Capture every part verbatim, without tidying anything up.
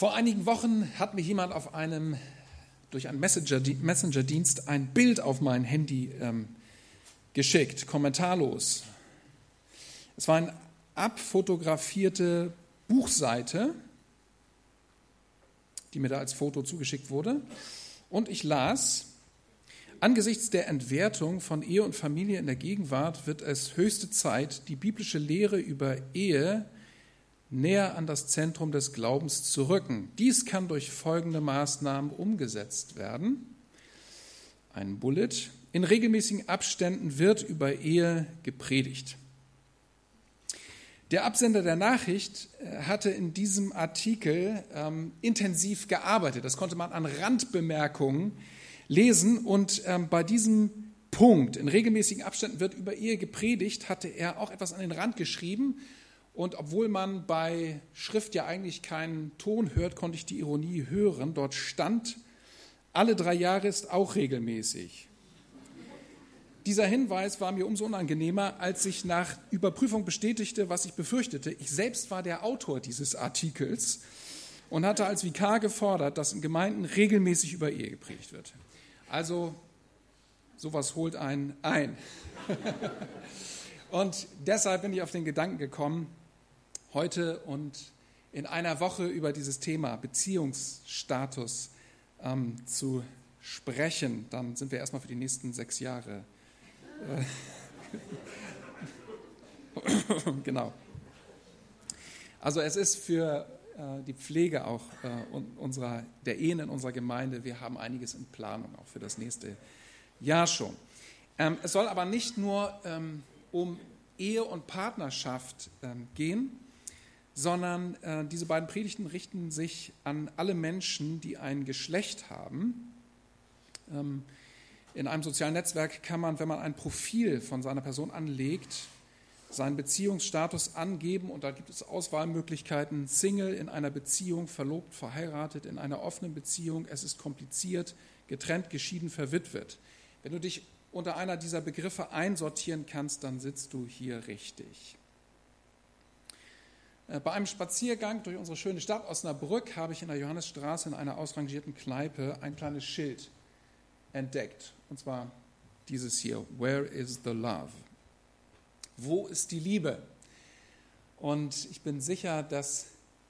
Vor einigen Wochen hat mir jemand auf einem, durch einen Messenger-Dienst ein Bild auf mein Handy ähm, geschickt, kommentarlos. Es war eine abfotografierte Buchseite, die mir da als Foto zugeschickt wurde. Und ich las: Angesichts der Entwertung von Ehe und Familie in der Gegenwart wird es höchste Zeit, die biblische Lehre über Ehe näher an das Zentrum des Glaubens zu rücken. Dies kann durch folgende Maßnahmen umgesetzt werden. Ein Bullet: In regelmäßigen Abständen wird über Ehe gepredigt. Der Absender der Nachricht hatte in diesem Artikel ähm, intensiv gearbeitet. Das konnte man an Randbemerkungen lesen. Und ähm, bei diesem Punkt, in regelmäßigen Abständen wird über Ehe gepredigt, hatte er auch etwas an den Rand geschrieben. Und obwohl man bei Schrift ja eigentlich keinen Ton hört, konnte ich die Ironie hören. Dort stand: Alle drei Jahre ist auch regelmäßig. Dieser Hinweis war mir umso unangenehmer, als sich nach Überprüfung bestätigte, was ich befürchtete. Ich selbst war der Autor dieses Artikels und hatte als Vikar gefordert, dass in Gemeinden regelmäßig über Ehe gepredigt wird. Also sowas holt einen ein. Und deshalb bin ich auf den Gedanken gekommen, heute und in einer Woche über dieses Thema Beziehungsstatus ähm, zu sprechen. Dann sind wir erstmal für die nächsten sechs Jahre genau. Also es ist für äh, die Pflege auch äh, unserer, der Ehen in unserer Gemeinde, wir haben einiges in Planung, auch für das nächste Jahr schon. Ähm, es soll aber nicht nur ähm, um Ehe und Partnerschaft ähm, gehen, sondern äh, diese beiden Predigten richten sich an alle Menschen, die ein Geschlecht haben. Ähm, In einem sozialen Netzwerk kann man, wenn man ein Profil von seiner Person anlegt, seinen Beziehungsstatus angeben, und da gibt es Auswahlmöglichkeiten: Single, in einer Beziehung, verlobt, verheiratet, in einer offenen Beziehung, es ist kompliziert, getrennt, geschieden, verwitwet. Wenn du dich unter einer dieser Begriffe einsortieren kannst, dann sitzt du hier richtig. Bei einem Spaziergang durch unsere schöne Stadt Osnabrück habe ich in der Johannesstraße in einer ausrangierten Kneipe ein kleines Schild entdeckt. Und zwar dieses hier: Where is the love? Wo ist die Liebe? Und ich bin sicher, dass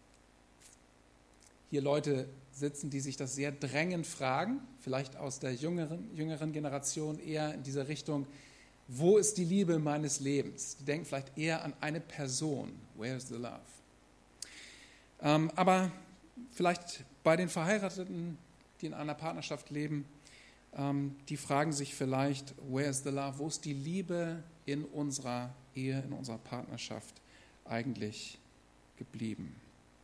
hier Leute sitzen, die sich das sehr drängend fragen, vielleicht aus der jüngeren, jüngeren Generation eher in diese Richtung: Wo ist die Liebe meines Lebens? Die denken vielleicht eher an eine Person. Where is the love? Ähm, aber vielleicht bei den Verheirateten, die in einer Partnerschaft leben, die fragen sich vielleicht: Where is the love? Wo ist die Liebe in unserer Ehe, in unserer Partnerschaft eigentlich geblieben?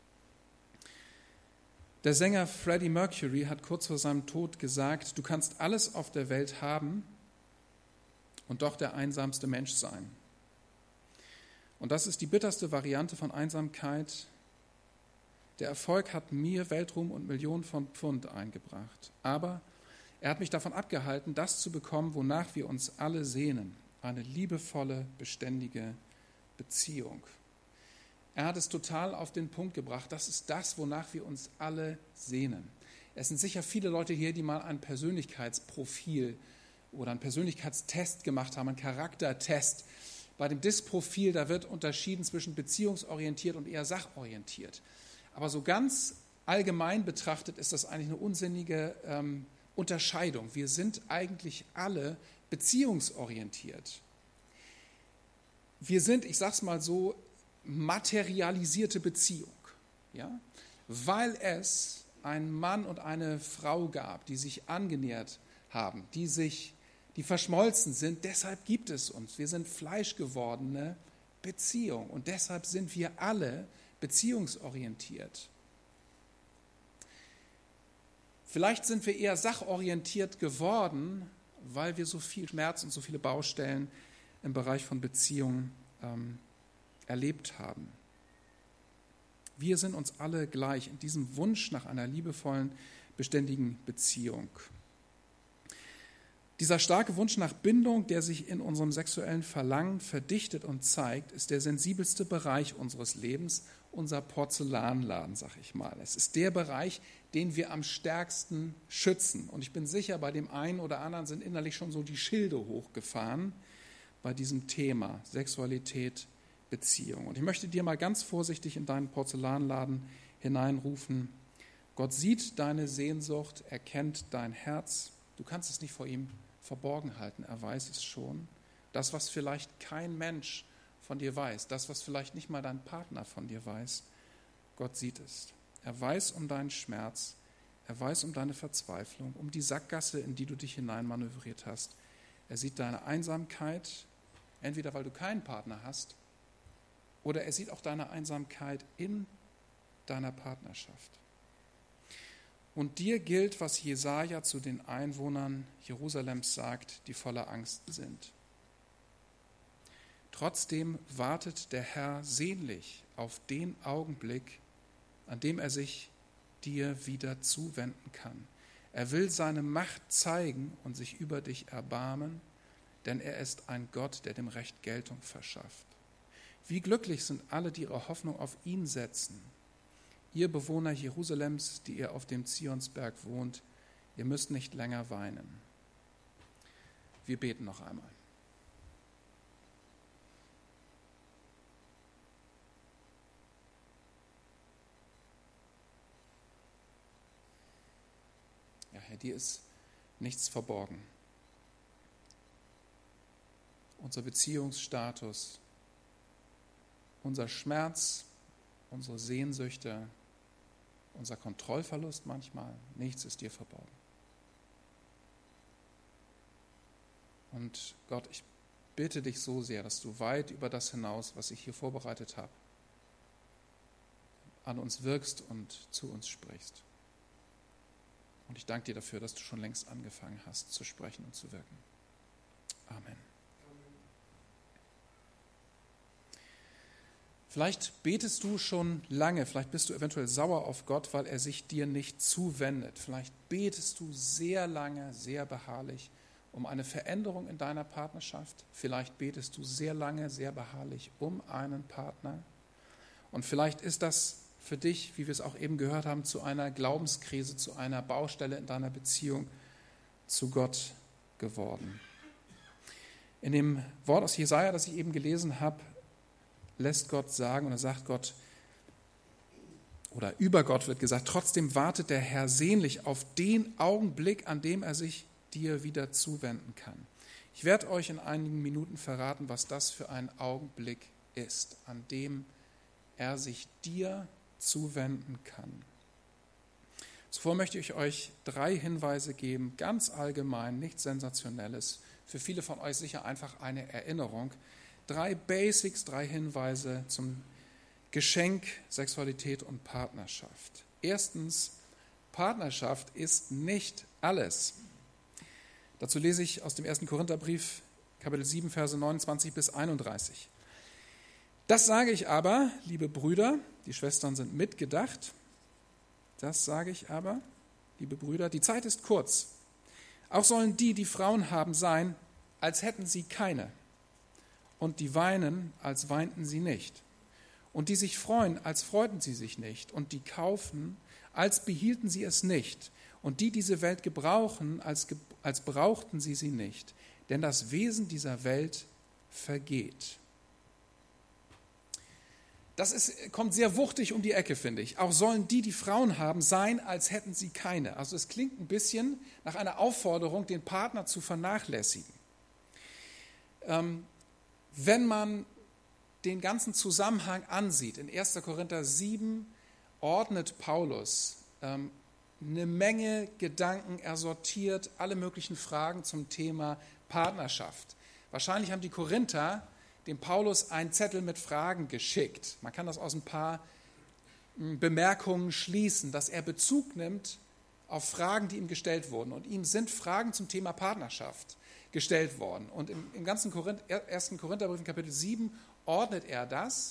Der Sänger Freddie Mercury hat kurz vor seinem Tod gesagt: Du kannst alles auf der Welt haben und doch der einsamste Mensch sein. Und das ist die bitterste Variante von Einsamkeit. Der Erfolg hat mir Weltruhm und Millionen von Pfund eingebracht. Aber er hat mich davon abgehalten, das zu bekommen, wonach wir uns alle sehnen: eine liebevolle, beständige Beziehung. Er hat es total auf den Punkt gebracht. Das ist das, wonach wir uns alle sehnen. Es sind sicher viele Leute hier, die mal ein Persönlichkeitsprofil oder einen Persönlichkeitstest gemacht haben, einen Charaktertest. Bei dem D I S C-Profil, da wird unterschieden zwischen beziehungsorientiert und eher sachorientiert. Aber so ganz allgemein betrachtet ist das eigentlich eine unsinnige ähm, Unterscheidung. Wir sind eigentlich alle beziehungsorientiert. Wir sind, ich sage es mal so, materialisierte Beziehung. Ja? Weil es einen Mann und eine Frau gab, die sich angenähert haben, die sich, die verschmolzen sind, deshalb gibt es uns. Wir sind fleischgewordene Beziehung und deshalb sind wir alle beziehungsorientiert. Vielleicht sind wir eher sachorientiert geworden, weil wir so viel Schmerz und so viele Baustellen im Bereich von Beziehungen ähm, erlebt haben. Wir sind uns alle gleich in diesem Wunsch nach einer liebevollen, beständigen Beziehung. Dieser starke Wunsch nach Bindung, der sich in unserem sexuellen Verlangen verdichtet und zeigt, ist der sensibelste Bereich unseres Lebens unser Porzellanladen, sag ich mal. Es ist der Bereich, den wir am stärksten schützen. Und ich bin sicher, bei dem einen oder anderen sind innerlich schon so die Schilde hochgefahren bei diesem Thema Sexualität, Beziehung. Und ich möchte dir mal ganz vorsichtig in deinen Porzellanladen hineinrufen: Gott sieht deine Sehnsucht, er kennt dein Herz. Du kannst es nicht vor ihm verborgen halten, er weiß es schon. Das, was vielleicht kein Mensch von dir weiß, das, was vielleicht nicht mal dein Partner von dir weiß, Gott sieht es. Er weiß um deinen Schmerz, er weiß um deine Verzweiflung, um die Sackgasse, in die du dich hineinmanövriert hast. Er sieht deine Einsamkeit, entweder weil du keinen Partner hast, oder er sieht auch deine Einsamkeit in deiner Partnerschaft. Und dir gilt, was Jesaja zu den Einwohnern Jerusalems sagt, die voller Angst sind. Trotzdem wartet der Herr sehnlich auf den Augenblick, an dem er sich dir wieder zuwenden kann. Er will seine Macht zeigen und sich über dich erbarmen, denn er ist ein Gott, der dem Recht Geltung verschafft. Wie glücklich sind alle, die ihre Hoffnung auf ihn setzen. Ihr Bewohner Jerusalems, die ihr auf dem Zionsberg wohnt, ihr müsst nicht länger weinen. Wir beten noch einmal. Ja, Herr, dir ist nichts verborgen. Unser Beziehungsstatus, unser Schmerz, unsere Sehnsüchte, unser Kontrollverlust manchmal, nichts ist dir verborgen. Und Gott, ich bitte dich so sehr, dass du weit über das hinaus, was ich hier vorbereitet habe, an uns wirkst und zu uns sprichst. Und ich danke dir dafür, dass du schon längst angefangen hast zu sprechen und zu wirken. Amen. Vielleicht betest du schon lange, vielleicht bist du eventuell sauer auf Gott, weil er sich dir nicht zuwendet. Vielleicht betest du sehr lange, sehr beharrlich um eine Veränderung in deiner Partnerschaft. Vielleicht betest du sehr lange, sehr beharrlich um einen Partner. Und vielleicht ist das für dich, wie wir es auch eben gehört haben, zu einer Glaubenskrise, zu einer Baustelle in deiner Beziehung zu Gott geworden. In dem Wort aus Jesaja, das ich eben gelesen habe, lässt Gott sagen, oder sagt Gott, oder über Gott wird gesagt, trotzdem wartet der Herr sehnlich auf den Augenblick, an dem er sich dir wieder zuwenden kann. Ich werde euch in einigen Minuten verraten, was das für ein Augenblick ist, an dem er sich dir zuwenden kann. Zuvor möchte ich euch drei Hinweise geben, ganz allgemein, nichts Sensationelles, für viele von euch sicher einfach eine Erinnerung. Drei Basics, drei Hinweise zum Geschenk Sexualität und Partnerschaft. Erstens, Partnerschaft ist nicht alles. Dazu lese ich aus dem ersten Korintherbrief, Kapitel sieben, Verse neunundzwanzig bis einunddreißig. Das sage ich aber, liebe Brüder, die Schwestern sind mitgedacht, das sage ich aber, liebe Brüder, die Zeit ist kurz. Auch sollen die, die Frauen haben, sein, als hätten sie keine. Und die weinen, als weinten sie nicht. Und die sich freuen, als freuten sie sich nicht. Und die kaufen, als behielten sie es nicht. Und die diese Welt gebrauchen, als, als brauchten sie sie nicht. Denn das Wesen dieser Welt vergeht. Das ist, kommt sehr wuchtig um die Ecke, finde ich. Auch sollen die, die Frauen haben, sein, als hätten sie keine. Also es klingt ein bisschen nach einer Aufforderung, den Partner zu vernachlässigen. Ähm, wenn man den ganzen Zusammenhang ansieht, in erster Korinther sieben ordnet Paulus ähm, eine Menge Gedanken, er sortiert alle möglichen Fragen zum Thema Partnerschaft. Wahrscheinlich haben die Korinther dem Paulus einen Zettel mit Fragen geschickt. Man kann das aus ein paar Bemerkungen schließen, dass er Bezug nimmt auf Fragen, die ihm gestellt wurden. Und ihm sind Fragen zum Thema Partnerschaft gestellt worden. Und im, im ganzen Korinth, ersten Korintherbrief, Kapitel sieben, ordnet er das.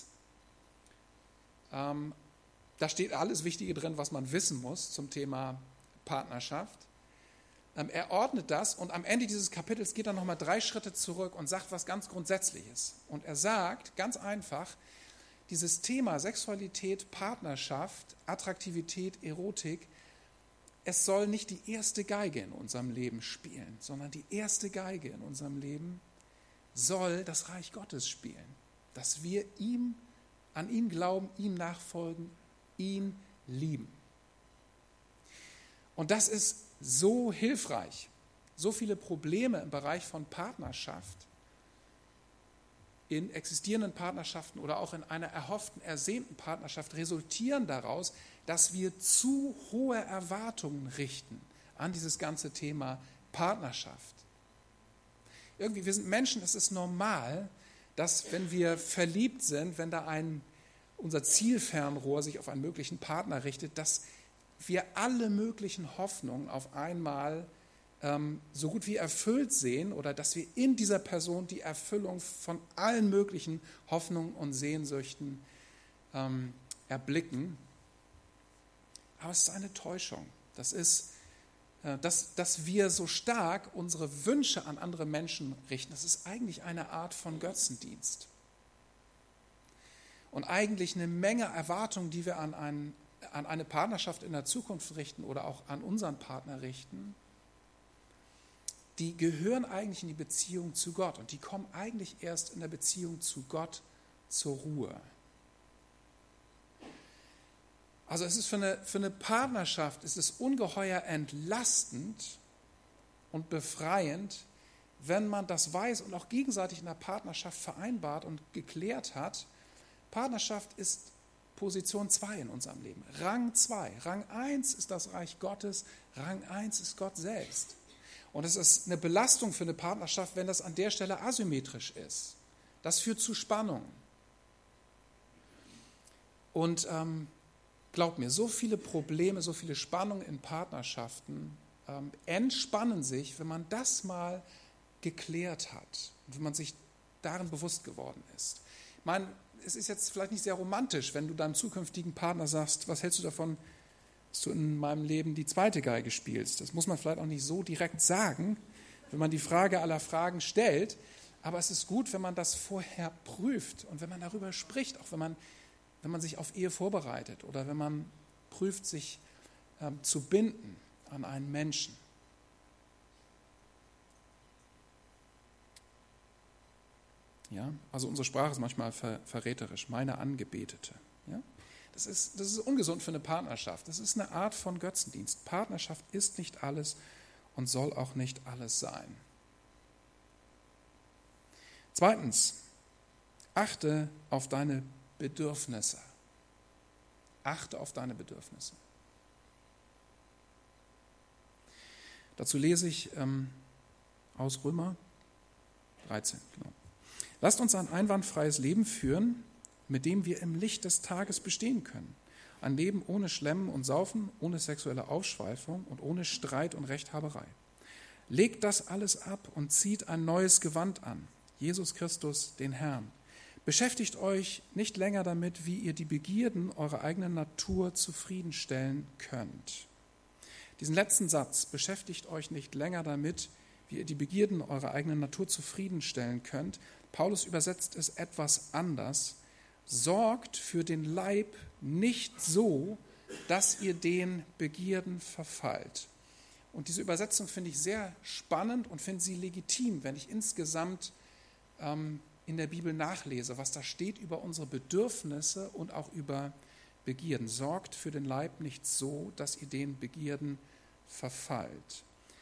Ähm, da steht alles Wichtige drin, was man wissen muss zum Thema Partnerschaft. Ähm, er ordnet das und am Ende dieses Kapitels geht er nochmal drei Schritte zurück und sagt was ganz Grundsätzliches. Und er sagt ganz einfach, dieses Thema Sexualität, Partnerschaft, Attraktivität, Erotik, es soll nicht die erste Geige in unserem Leben spielen, sondern die erste Geige in unserem Leben soll das Reich Gottes spielen, dass wir ihm, an ihn glauben, ihm nachfolgen, ihn lieben. Und das ist so hilfreich. So viele Probleme im Bereich von Partnerschaft, in existierenden Partnerschaften oder auch in einer erhofften, ersehnten Partnerschaft resultieren daraus, dass wir zu hohe Erwartungen richten an dieses ganze Thema Partnerschaft. Irgendwie, wir sind Menschen, es ist normal, dass wenn wir verliebt sind, wenn da ein, unser Zielfernrohr sich auf einen möglichen Partner richtet, dass wir alle möglichen Hoffnungen auf einmal ähm, so gut wie erfüllt sehen oder dass wir in dieser Person die Erfüllung von allen möglichen Hoffnungen und Sehnsüchten ähm, erblicken. Aber es ist eine Täuschung. Das ist, äh, dass, dass wir so stark unsere Wünsche an andere Menschen richten. Das ist eigentlich eine Art von Götzendienst. Und eigentlich eine Menge Erwartungen, die wir an, einen, an eine Partnerschaft in der Zukunft richten oder auch an unseren Partner richten, die gehören eigentlich in die Beziehung zu Gott. Und die kommen eigentlich erst in der Beziehung zu Gott zur Ruhe. Also es ist für eine, für eine Partnerschaft ist es ungeheuer entlastend und befreiend, wenn man das weiß und auch gegenseitig in der Partnerschaft vereinbart und geklärt hat. Partnerschaft ist Position zwei in unserem Leben. Rang zwei. Rang eins ist das Reich Gottes, Rang eins ist Gott selbst. Und es ist eine Belastung für eine Partnerschaft, wenn das an der Stelle asymmetrisch ist. Das führt zu Spannungen. Und ähm, glaubt mir, so viele Probleme, so viele Spannungen in Partnerschaften ähm, entspannen sich, wenn man das mal geklärt hat und wenn man sich darin bewusst geworden ist. Ich meine, es ist jetzt vielleicht nicht sehr romantisch, wenn du deinem zukünftigen Partner sagst, was hältst du davon, dass du in meinem Leben die zweite Geige spielst. Das muss man vielleicht auch nicht so direkt sagen, wenn man die Frage aller Fragen stellt, aber es ist gut, wenn man das vorher prüft und wenn man darüber spricht, auch wenn man, wenn man sich auf Ehe vorbereitet oder wenn man prüft, sich ähm, zu binden an einen Menschen. Ja, also unsere Sprache ist manchmal ver- verräterisch, meine Angebetete. Ja? Das ist, das ist ungesund für eine Partnerschaft. Das ist eine Art von Götzendienst. Partnerschaft ist nicht alles und soll auch nicht alles sein. Zweitens, achte auf deine Bedürfnisse. Achte auf deine Bedürfnisse. Dazu lese ich ähm, aus Römer dreizehn. Genau. Lasst uns ein einwandfreies Leben führen, mit dem wir im Licht des Tages bestehen können. Ein Leben ohne Schlemmen und Saufen, ohne sexuelle Ausschweifung und ohne Streit und Rechthaberei. Legt das alles ab und zieht ein neues Gewand an, Jesus Christus, den Herrn. Beschäftigt euch nicht länger damit, wie ihr die Begierden eurer eigenen Natur zufriedenstellen könnt. Diesen letzten Satz, beschäftigt euch nicht länger damit, wie ihr die Begierden eurer eigenen Natur zufriedenstellen könnt. Paulus übersetzt es etwas anders. Sorgt für den Leib nicht so, dass ihr den Begierden verfallt. Und diese Übersetzung finde ich sehr spannend und finde sie legitim, wenn ich insgesamt ähm, in der Bibel nachlese, was da steht über unsere Bedürfnisse und auch über Begierden. Sorgt für den Leib nicht so, dass ihr den Begierden verfallt.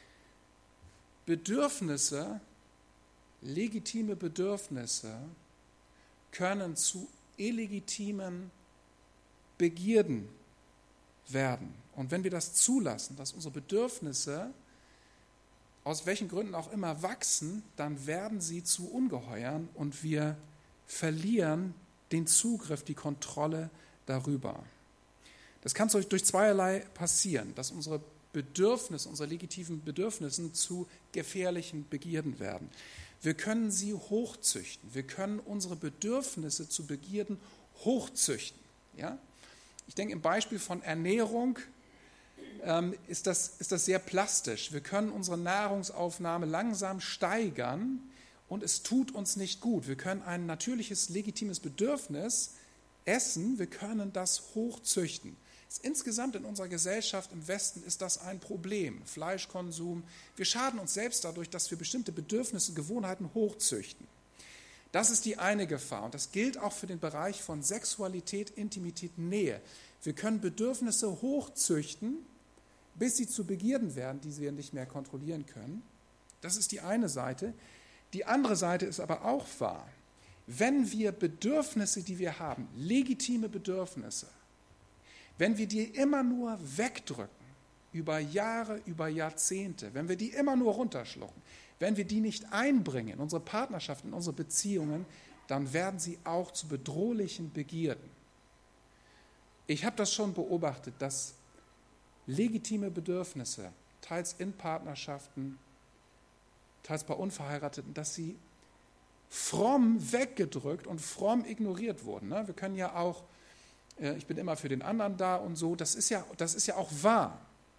Bedürfnisse, legitime Bedürfnisse können zu illegitimen Begierden werden. Und wenn wir das zulassen, dass unsere Bedürfnisse aus welchen Gründen auch immer wachsen, dann werden sie zu Ungeheuern und wir verlieren den Zugriff, die Kontrolle darüber. Das kann durch zweierlei passieren, dass unsere Bedürfnisse, unsere legitimen Bedürfnisse zu gefährlichen Begierden werden. Wir können sie hochzüchten. Wir können unsere Bedürfnisse zu Begierden hochzüchten. Ja? Ich denke, im Beispiel von Ernährung ähm, ist das, ist das sehr plastisch. Wir können unsere Nahrungsaufnahme langsam steigern und es tut uns nicht gut. Wir können ein natürliches, legitimes Bedürfnis Essen, wir können das hochzüchten. Insgesamt in unserer Gesellschaft im Westen ist das ein Problem. Fleischkonsum. Wir schaden uns selbst dadurch, dass wir bestimmte Bedürfnisse, Gewohnheiten hochzüchten. Das ist die eine Gefahr. Und das gilt auch für den Bereich von Sexualität, Intimität, Nähe. Wir können Bedürfnisse hochzüchten, bis sie zu Begierden werden, die wir nicht mehr kontrollieren können. Das ist die eine Seite. Die andere Seite ist aber auch wahr. Wenn wir Bedürfnisse, die wir haben, legitime Bedürfnisse, wenn wir die immer nur wegdrücken, über Jahre, über Jahrzehnte, wenn wir die immer nur runterschlucken, wenn wir die nicht einbringen in unsere Partnerschaft, in unsere Beziehungen, dann werden sie auch zu bedrohlichen Begierden. Ich habe das schon beobachtet, dass legitime Bedürfnisse, teils in Partnerschaften, teils bei Unverheirateten, dass sie fromm weggedrückt und fromm ignoriert wurden. Wir können ja auch, ich bin immer für den anderen da und so, das ist ja, das ist ja auch wahr.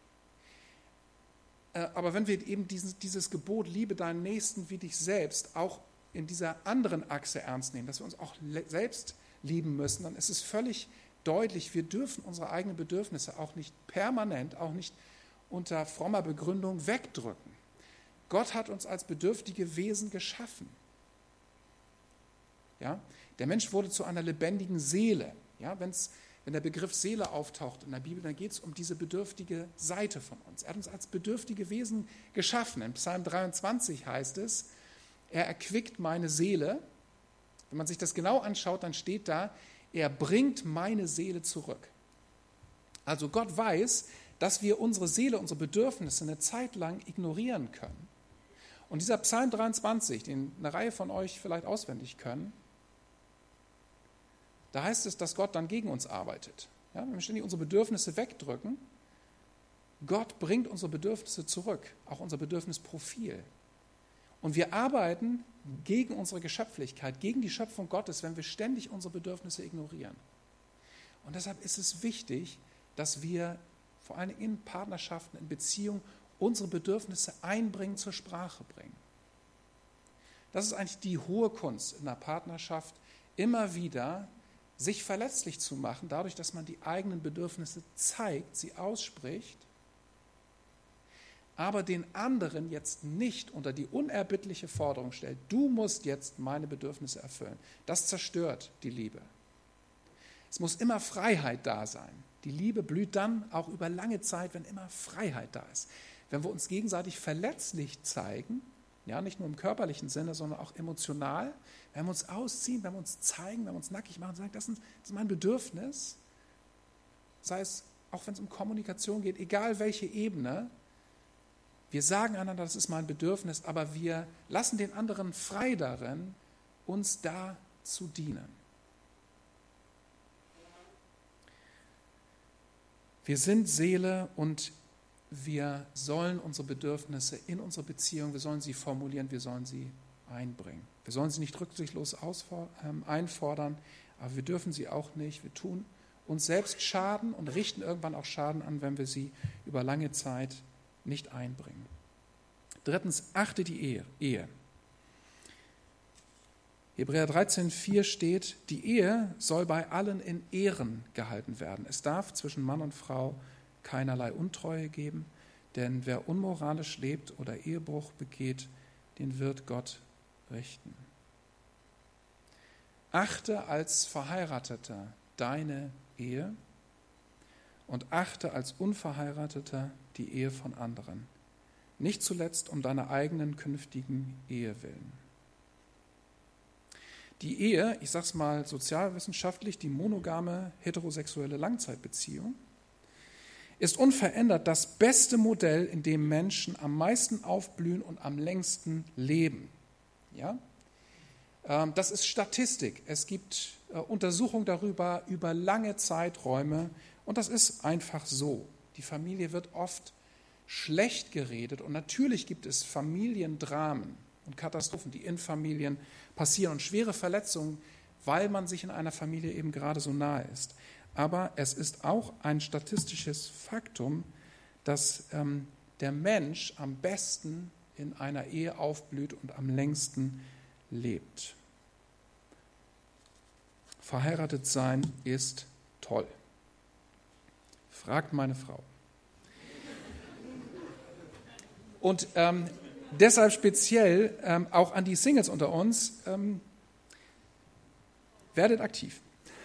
Aber wenn wir eben dieses, dieses Gebot, liebe deinen Nächsten wie dich selbst, auch in dieser anderen Achse ernst nehmen, dass wir uns auch selbst lieben müssen, dann ist es völlig deutlich, wir dürfen unsere eigenen Bedürfnisse auch nicht permanent, auch nicht unter frommer Begründung wegdrücken. Gott hat uns als bedürftige Wesen geschaffen. Ja? Der Mensch wurde zu einer lebendigen Seele. Ja? Wenn's, wenn der Begriff Seele auftaucht in der Bibel, dann geht es um diese bedürftige Seite von uns. Er hat uns als bedürftige Wesen geschaffen. In Psalm dreiundzwanzig heißt es, er erquickt meine Seele. Wenn man sich das genau anschaut, dann steht da, er bringt meine Seele zurück. Also Gott weiß, dass wir unsere Seele, unsere Bedürfnisse eine Zeit lang ignorieren können. Und dieser Psalm dreiundzwanzig, den eine Reihe von euch vielleicht auswendig können, da heißt es, dass Gott dann gegen uns arbeitet. Ja, wenn wir ständig unsere Bedürfnisse wegdrücken, Gott bringt unsere Bedürfnisse zurück, auch unser Bedürfnisprofil. Und wir arbeiten gegen unsere Geschöpflichkeit, gegen die Schöpfung Gottes, wenn wir ständig unsere Bedürfnisse ignorieren. Und deshalb ist es wichtig, dass wir vor allem in Partnerschaften, in Beziehungen unsere Bedürfnisse einbringen, zur Sprache bringen. Das ist eigentlich die hohe Kunst in der Partnerschaft, immer wieder sich verletzlich zu machen, dadurch, dass man die eigenen Bedürfnisse zeigt, sie ausspricht, aber den anderen jetzt nicht unter die unerbittliche Forderung stellt, du musst jetzt meine Bedürfnisse erfüllen. Das zerstört die Liebe. Es muss immer Freiheit da sein. Die Liebe blüht dann auch über lange Zeit, wenn immer Freiheit da ist. Wenn wir uns gegenseitig verletzlich zeigen, ja, nicht nur im körperlichen Sinne, sondern auch emotional, wenn wir uns ausziehen, wenn wir uns zeigen, wenn wir uns nackig machen und sagen, das ist, das ist mein Bedürfnis, sei es auch wenn es um Kommunikation geht, egal welche Ebene, wir sagen einander, das ist mein Bedürfnis, aber wir lassen den anderen frei darin, uns da zu dienen. Wir sind Seele und wir sollen unsere Bedürfnisse in unsere Beziehung, wir sollen sie formulieren, wir sollen sie einbringen. Wir sollen sie nicht rücksichtslos einfordern, aber wir dürfen sie auch nicht. Wir tun uns selbst Schaden und richten irgendwann auch Schaden an, wenn wir sie über lange Zeit nicht einbringen. Drittens, achte die Ehe. Hebräer dreizehn vier steht, die Ehe soll bei allen in Ehren gehalten werden. Es darf zwischen Mann und Frau keinerlei Untreue geben, denn wer unmoralisch lebt oder Ehebruch begeht, den wird Gott richten. Achte als Verheirateter deine Ehe und achte als Unverheirateter die Ehe von anderen. Nicht zuletzt um deiner eigenen künftigen Ehe willen. Die Ehe, ich sage es mal sozialwissenschaftlich, die monogame heterosexuelle Langzeitbeziehung, ist unverändert das beste Modell, in dem Menschen am meisten aufblühen und am längsten leben. Ja? Das ist Statistik. Es gibt Untersuchungen darüber, über lange Zeiträume. Und das ist einfach so. Die Familie wird oft schlecht geredet. Und natürlich gibt es Familiendramen und Katastrophen, die in Familien passieren. Und schwere Verletzungen, weil man sich in einer Familie eben gerade so nahe ist. Aber es ist auch ein statistisches Faktum, dass ähm, der Mensch am besten in einer Ehe aufblüht und am längsten lebt. verheiratet sein ist toll. Fragt meine Frau. Und ähm, deshalb speziell ähm, auch an die Singles unter uns, ähm, werdet aktiv.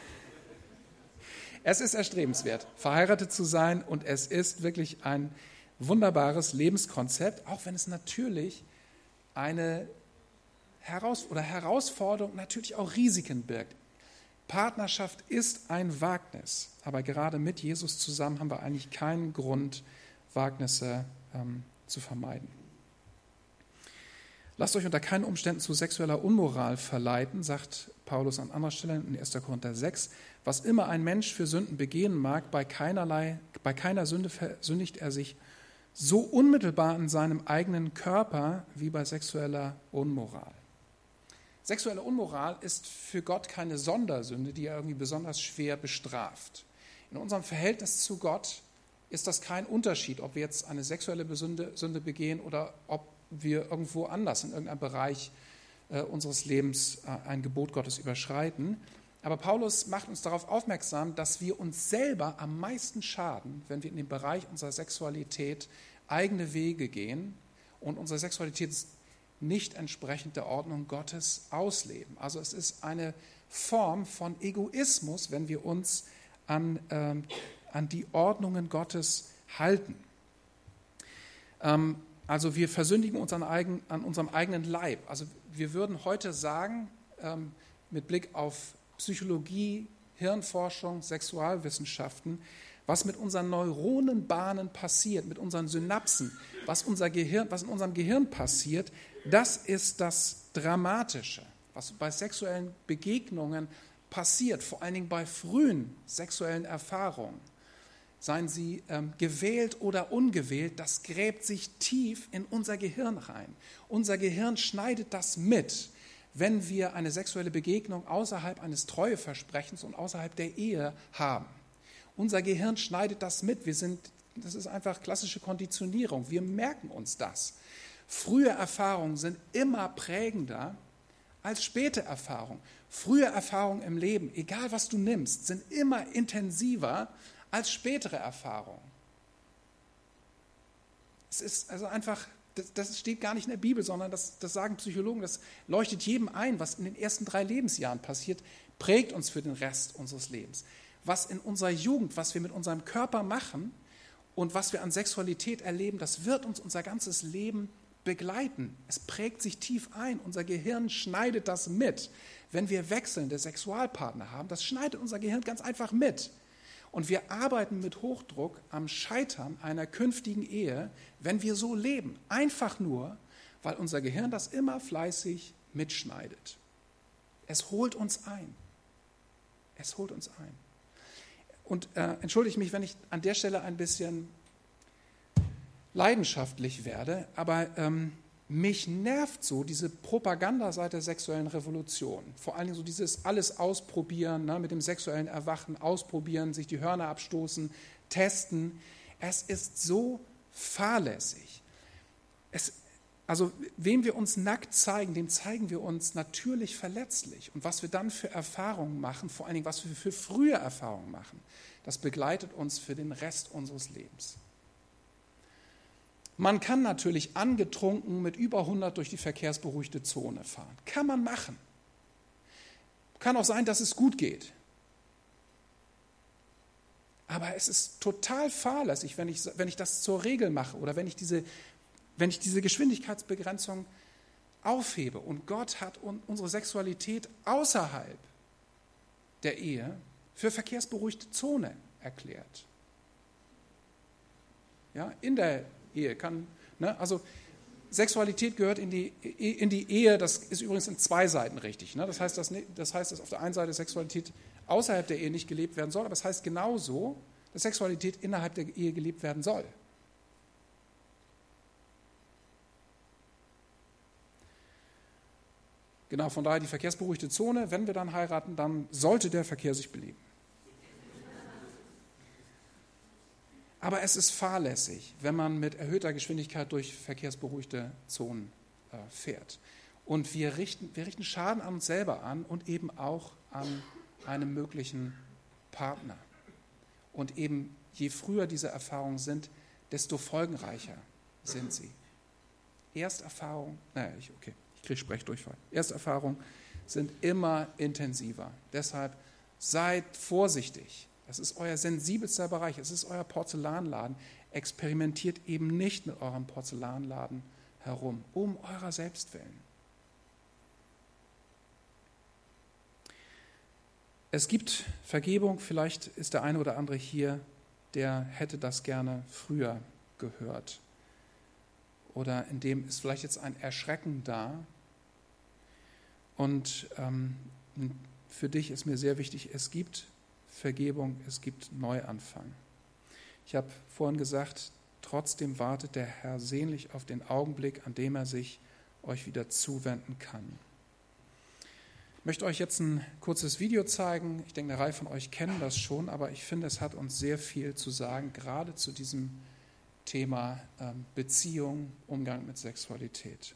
Es ist erstrebenswert, verheiratet zu sein, und es ist wirklich ein wunderbares Lebenskonzept, auch wenn es natürlich eine Heraus- oder Herausforderung, natürlich auch Risiken birgt. Partnerschaft ist ein Wagnis, aber gerade mit Jesus zusammen haben wir eigentlich keinen Grund, Wagnisse ähm, zu vermeiden. Lasst euch unter keinen Umständen zu sexueller Unmoral verleiten, sagt Paulus an anderer Stelle in erster Korinther sechs. Was immer ein Mensch für Sünden begehen mag, bei keinerlei, bei keiner Sünde versündigt er sich so unmittelbar in seinem eigenen Körper wie bei sexueller Unmoral. Sexuelle Unmoral ist für Gott keine Sondersünde, die er irgendwie besonders schwer bestraft. In unserem Verhältnis zu Gott ist das kein Unterschied, ob wir jetzt eine sexuelle Sünde, Sünde begehen oder ob wir irgendwo anders in irgendeinem Bereich äh, unseres Lebens äh, ein Gebot Gottes überschreiten. Aber Paulus macht uns darauf aufmerksam, dass wir uns selber am meisten schaden, wenn wir in dem Bereich unserer Sexualität eigene Wege gehen und unsere Sexualität nicht entsprechend der Ordnung Gottes ausleben. Also es ist eine Form von Egoismus, wenn wir uns an, ähm, an die Ordnungen Gottes halten. Ähm, also wir versündigen uns an, eigen, an unserem eigenen Leib. Also wir würden heute sagen, ähm, mit Blick auf Psychologie, Hirnforschung, Sexualwissenschaften, was mit unseren Neuronenbahnen passiert, mit unseren Synapsen, was, unser Gehirn, was in unserem Gehirn passiert, das ist das Dramatische, was bei sexuellen Begegnungen passiert, vor allen Dingen bei frühen sexuellen Erfahrungen. Seien sie ähm, gewählt oder ungewählt, das gräbt sich tief in unser Gehirn rein. Unser Gehirn schneidet das mit, wenn wir eine sexuelle Begegnung außerhalb eines Treueversprechens und außerhalb der Ehe haben. Unser Gehirn schneidet das mit. Wir sind, das ist einfach klassische Konditionierung. Wir merken uns das. Frühe Erfahrungen sind immer prägender als späte Erfahrungen. Frühe Erfahrungen im Leben, egal was du nimmst, sind immer intensiver als spätere Erfahrungen. Es ist also einfach, das, das steht gar nicht in der Bibel, sondern das, das sagen Psychologen, das leuchtet jedem ein, was in den ersten drei Lebensjahren passiert, prägt uns für den Rest unseres Lebens. Was in unserer Jugend, was wir mit unserem Körper machen und was wir an Sexualität erleben, das wird uns unser ganzes Leben begleiten. Es prägt sich tief ein. Unser Gehirn schneidet das mit. Wenn wir wechselnde Sexualpartner haben, das schneidet unser Gehirn ganz einfach mit. Und wir arbeiten mit Hochdruck am Scheitern einer künftigen Ehe, wenn wir so leben. Einfach nur, weil unser Gehirn das immer fleißig mitschneidet. Es holt uns ein. Es holt uns ein. Und äh, entschuldige mich, wenn ich an der Stelle ein bisschen leidenschaftlich werde, aber ähm, mich nervt so diese Propaganda seit der sexuellen Revolution. Vor allem so dieses alles ausprobieren, ne, mit dem sexuellen Erwachen, ausprobieren, sich die Hörner abstoßen, testen. Es ist so fahrlässig. Es, also wem wir uns nackt zeigen, dem zeigen wir uns natürlich verletzlich. Und was wir dann für Erfahrungen machen, vor allen Dingen was wir für frühe Erfahrungen machen, das begleitet uns für den Rest unseres Lebens. Man kann natürlich angetrunken mit über hundert durch die verkehrsberuhigte Zone fahren. Kann man machen. Kann auch sein, dass es gut geht. Aber es ist total fahrlässig, wenn ich, wenn ich das zur Regel mache oder wenn ich diese, wenn ich diese Geschwindigkeitsbegrenzung aufhebe. Und Gott hat unsere Sexualität außerhalb der Ehe für verkehrsberuhigte Zone erklärt. Ja, in der Ehe kann, ne, also Sexualität gehört in die, in die Ehe, das ist übrigens in zwei Seiten richtig. Ne? Das heißt, dass, das heißt, dass auf der einen Seite Sexualität außerhalb der Ehe nicht gelebt werden soll, aber es das heißt genauso, dass Sexualität innerhalb der Ehe gelebt werden soll. Genau, von daher die verkehrsberuhigte Zone, wenn wir dann heiraten, dann sollte der Verkehr sich beleben. Aber es ist fahrlässig, wenn man mit erhöhter Geschwindigkeit durch verkehrsberuhigte Zonen äh, fährt. Und wir richten, wir richten Schaden an uns selber an und eben auch an einem möglichen Partner. Und eben je früher diese Erfahrungen sind, desto folgenreicher sind sie. Ersterfahrung, naja, ich, okay, ich kriege Sprechdurchfall. Ersterfahrungen sind immer intensiver. Deshalb seid vorsichtig. Das ist euer sensibelster Bereich, es ist euer Porzellanladen. Experimentiert eben nicht mit eurem Porzellanladen herum, um eurer selbst willen. Es gibt Vergebung, vielleicht ist der eine oder andere hier, der hätte das gerne früher gehört. Oder in dem ist vielleicht jetzt ein Erschrecken da. Und ähm, für dich ist mir sehr wichtig, es gibt Vergebung, es gibt Neuanfang. Ich habe vorhin gesagt, trotzdem wartet der Herr sehnlich auf den Augenblick, an dem er sich euch wieder zuwenden kann. Ich möchte euch jetzt ein kurzes Video zeigen. Ich denke, eine Reihe von euch kennen das schon, aber ich finde, es hat uns sehr viel zu sagen, gerade zu diesem Thema ähm, Beziehung, Umgang mit Sexualität.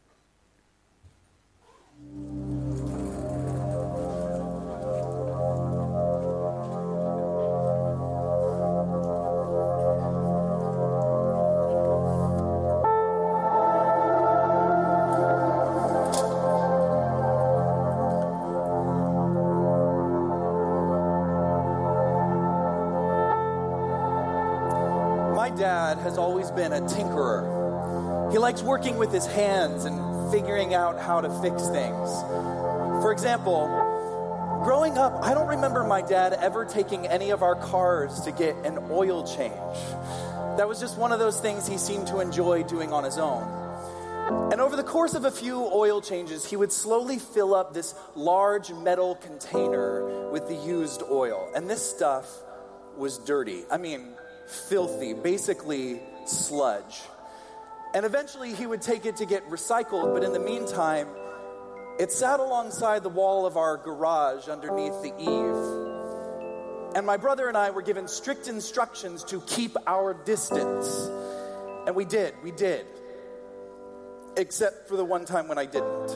My dad has always been a tinkerer. He likes working with his hands and figuring out how to fix things. For example, growing up, I don't remember my dad ever taking any of our cars to get an oil change. That was just one of those things he seemed to enjoy doing on his own. And over the course of a few oil changes, he would slowly fill up this large metal container with the used oil. And this stuff was dirty. I mean, filthy, basically sludge. And eventually he would take it to get recycled, but in the meantime, it sat alongside the wall of our garage underneath the eave. And my brother and I were given strict instructions to keep our distance. And we did, we did. Except for the one time when I didn't.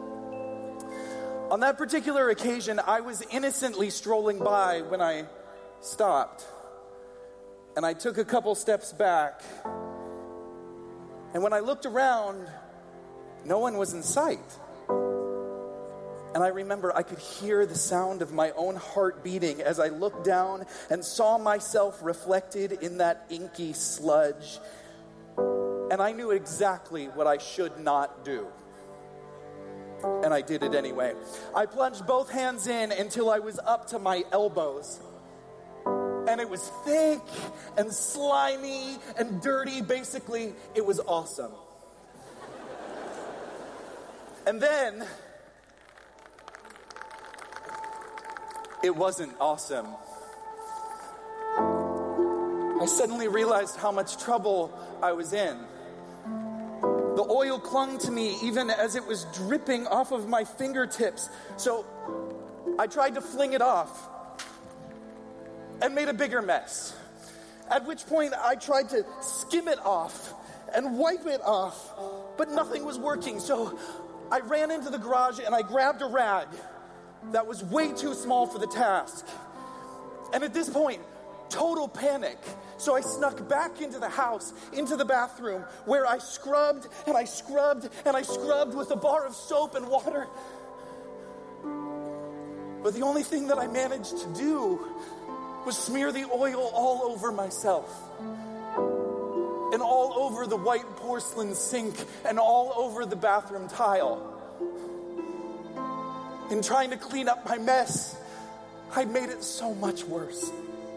On that particular occasion, I was innocently strolling by when I stopped. And I took a couple steps back. And when I looked around, no one was in sight. And I remember I could hear the sound of my own heart beating as I looked down and saw myself reflected in that inky sludge. And I knew exactly what I should not do. And I did it anyway. I plunged both hands in until I was up to my elbows. And it was thick and slimy and dirty. Basically, it was awesome. And then, it wasn't awesome. I suddenly realized how much trouble I was in. The oil clung to me even as it was dripping off of my fingertips. So I tried to fling it off and made a bigger mess. At which point I tried to skim it off and wipe it off, but nothing was working. So I ran into the garage and I grabbed a rag that was way too small for the task. And at this point, total panic. So I snuck back into the house, into the bathroom, where I scrubbed and I scrubbed and I scrubbed with a bar of soap and water. But the only thing that I managed to do was smear the oil all over myself. And all over the white porcelain sink and all over the bathroom tile. In trying to clean up my mess, I made it so much worse.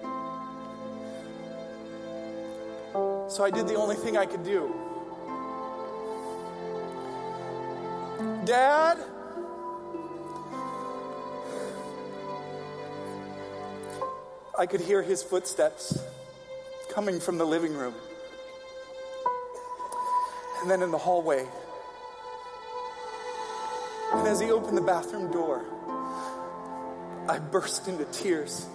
So I did the only thing I could do. Dad? I could hear his footsteps coming from the living room. And then in the hallway. And as he opened the bathroom door, I burst into tears.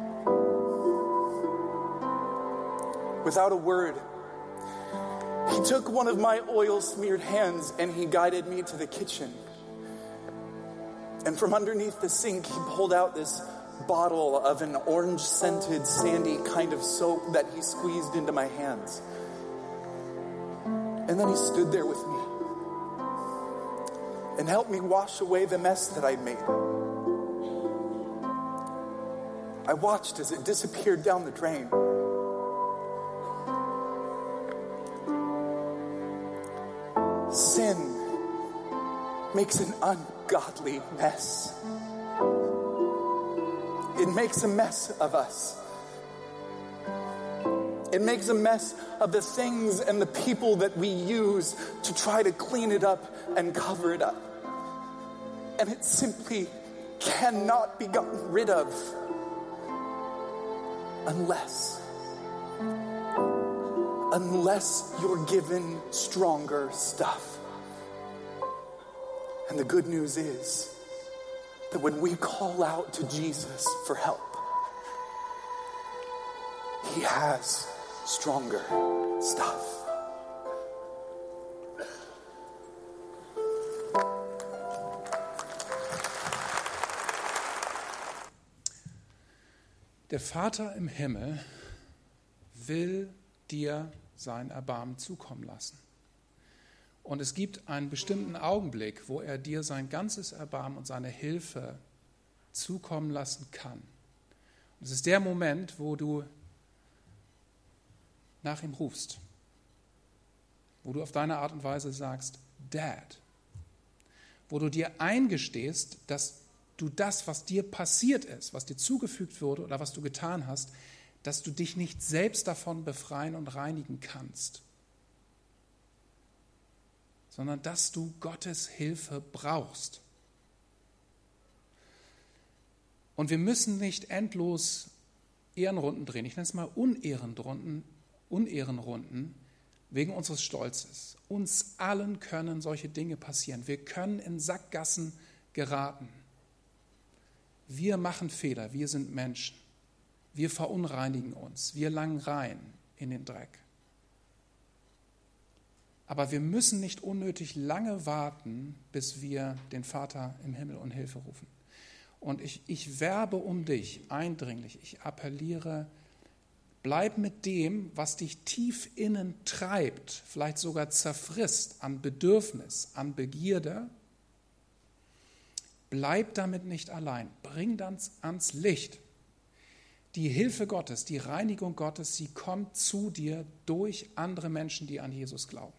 Without a word, he took one of my oil-smeared hands and he guided me to the kitchen. And from underneath the sink, he pulled out this bottle of an orange-scented, sandy kind of soap that he squeezed into my hands. And then he stood there with me and helped me wash away the mess that I'd made. I watched as it disappeared down the drain. Sin makes an ungodly mess. It makes a mess of us. It makes a mess of the things and the people that we use to try to clean it up and cover it up. And it simply cannot be gotten rid of unless, unless you're given stronger stuff. And the good news is that when we call out to Jesus for help, he has stronger stuff. Der Vater im Himmel will dir sein Erbarmen zukommen lassen. Und es gibt einen bestimmten Augenblick, wo er dir sein ganzes Erbarmen und seine Hilfe zukommen lassen kann. Und es ist der Moment, wo du nach ihm rufst, wo du auf deine Art und Weise sagst, Dad, wo du dir eingestehst, dass du das, was dir passiert ist, was dir zugefügt wurde oder was du getan hast, dass du dich nicht selbst davon befreien und reinigen kannst, sondern dass du Gottes Hilfe brauchst. Und wir müssen nicht endlos Ehrenrunden drehen, ich nenne es mal Unehrenrunden, Unehrenrunden wegen unseres Stolzes. Uns allen können solche Dinge passieren. Wir können in Sackgassen geraten. Wir machen Fehler, wir sind Menschen. Wir verunreinigen uns, wir langen rein in den Dreck. Aber wir müssen nicht unnötig lange warten, bis wir den Vater im Himmel um Hilfe rufen. Und ich, ich werbe um dich eindringlich, ich appelliere, bleib mit dem, was dich tief innen treibt, vielleicht sogar zerfrisst an Bedürfnis, an Begierde. Bleib damit nicht allein, bring das ans Licht. Die Hilfe Gottes, die Reinigung Gottes, sie kommt zu dir durch andere Menschen, die an Jesus glauben.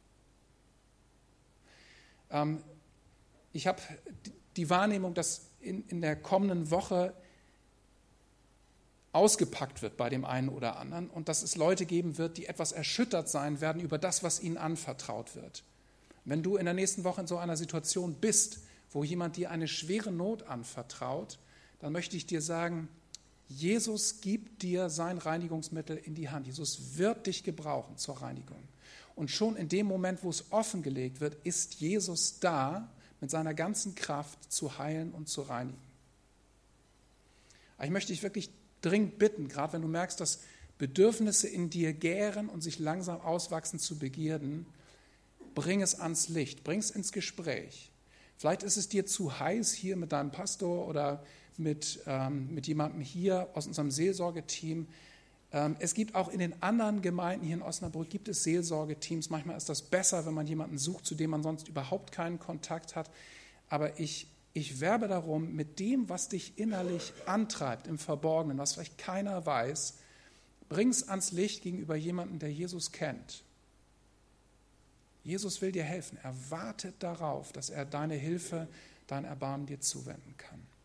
Ähm, ich habe die Wahrnehmung, dass in, in der kommenden Woche ausgepackt wird bei dem einen oder anderen und dass es Leute geben wird, die etwas erschüttert sein werden über das, was ihnen anvertraut wird. Wenn du in der nächsten Woche in so einer Situation bist, wo jemand dir eine schwere Not anvertraut, dann möchte ich dir sagen, Jesus gibt dir sein Reinigungsmittel in die Hand. Jesus wird dich gebrauchen zur Reinigung. Und schon in dem Moment, wo es offengelegt wird, ist Jesus da, mit seiner ganzen Kraft zu heilen und zu reinigen. Aber ich möchte dich wirklich dringend bitten, gerade wenn du merkst, dass Bedürfnisse in dir gären und sich langsam auswachsen zu Begierden, bring es ans Licht, bring es ins Gespräch. Vielleicht ist es dir zu heiß, hier mit deinem Pastor oder mit, ähm, mit jemandem hier aus unserem Seelsorgeteam. Ähm, es gibt auch in den anderen Gemeinden hier in Osnabrück, gibt es Seelsorgeteams. Manchmal ist das besser, wenn man jemanden sucht, zu dem man sonst überhaupt keinen Kontakt hat. Aber ich, ich werbe darum, mit dem, was dich innerlich antreibt, im Verborgenen, was vielleicht keiner weiß, bring es ans Licht gegenüber jemandem, der Jesus kennt. Jesus will dir helfen. Er wartet darauf, dass er deine Hilfe, dein Erbarmen dir zuwenden kann.